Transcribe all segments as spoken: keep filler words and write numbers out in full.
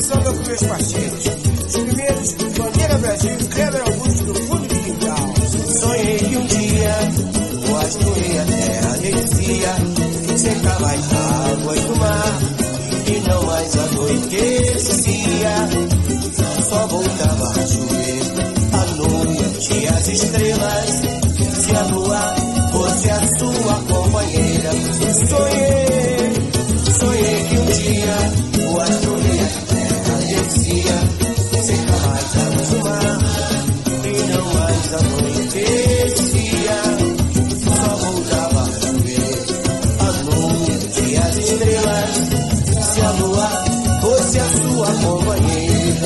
samba com meus parceiros. Os primeiros, Bandeira Brasil e Kleber Augusto do fundo de quintal. Sonhei que um dia o astro e a terra descia, secar mais águas do mar e não mais anoitecia. Só voltava a chover à noite e as estrelas, se a lua fosse a sua companheira. Sonhei, sonhei que um dia o astro e a terra descia, secar mais águas do mar e não mais anoitecia. Só voltava a chover à noite e as estrelas, se a lua fosse a sua companheira.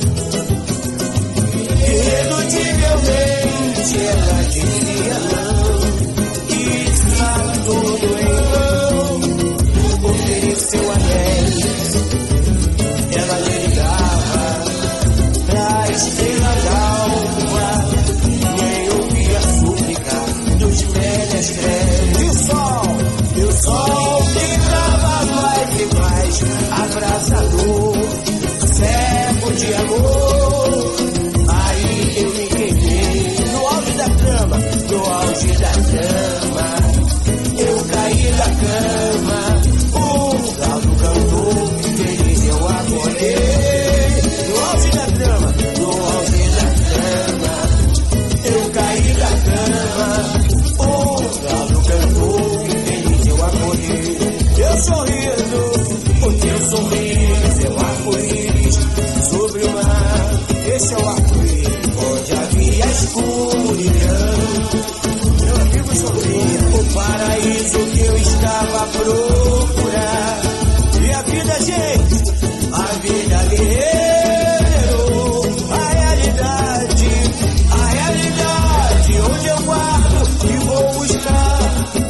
Irredutivelmente ela dizia não, e está tudo em vão. Ofereceu anéis, ela lhe ligava pra estrela d'alva, nem ouvia a súplica dos menestréis. E o sol, E o sol que brava mais e mais abraçador, cego de amor. Aí eu me queimei no auge da trama, no auge da trama. Eu caí da cama, o galo cantou, feliz eu acordei. No auge da trama, no auge da trama. Eu caí da cama, o galo cantou, feliz eu acordei. Eu sorrindo, o teu sorriso é o arco-íris sobre o mar. esse é o arco-íris. Onde havia escuridão, Meu amigo sobrinho, o paraíso que eu estava a procurar. E a vida, gente, a vida guerreiro, a realidade, a realidade onde eu guardo e vou buscar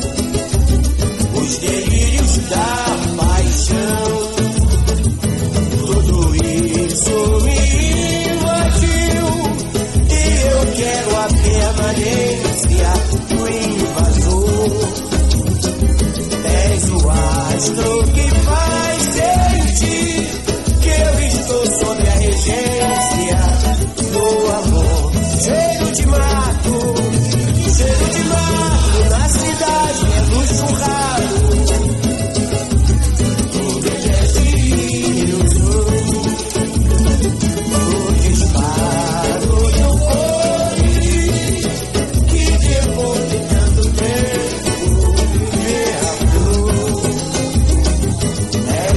os delírios da paixão. Tudo isso me invadiu e eu quero a permanência do invasor. És o astro que faz sentir que eu estou sob a regência do amor. Cheiro de mato, cheiro de mato, na cidade é luxo raro. Tudo é delírio, o disparo do cores que depois de tanto tempo me abriu.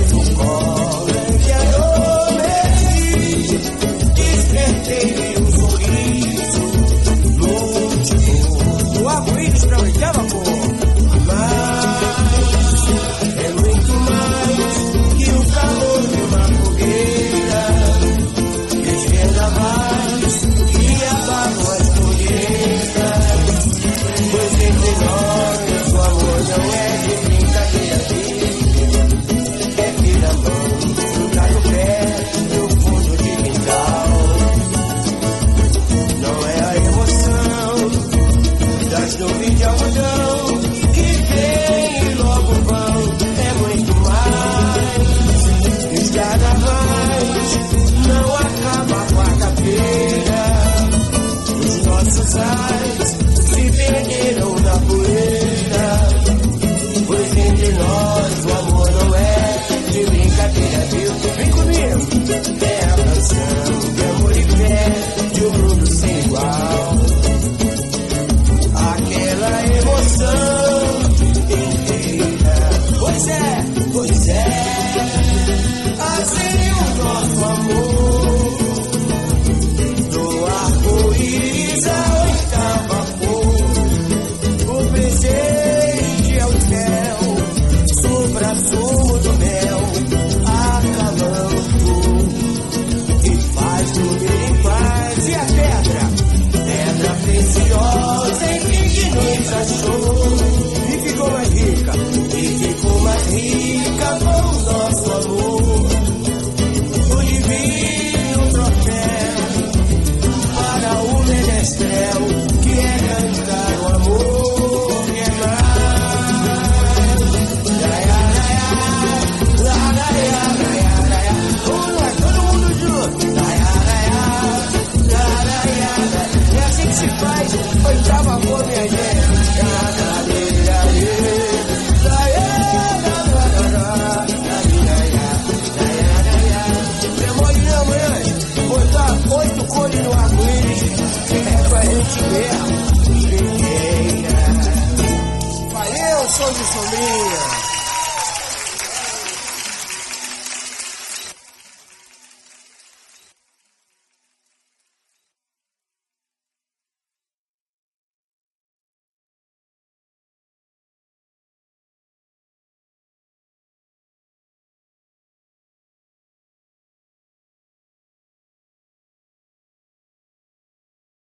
Sons de Sombrinha.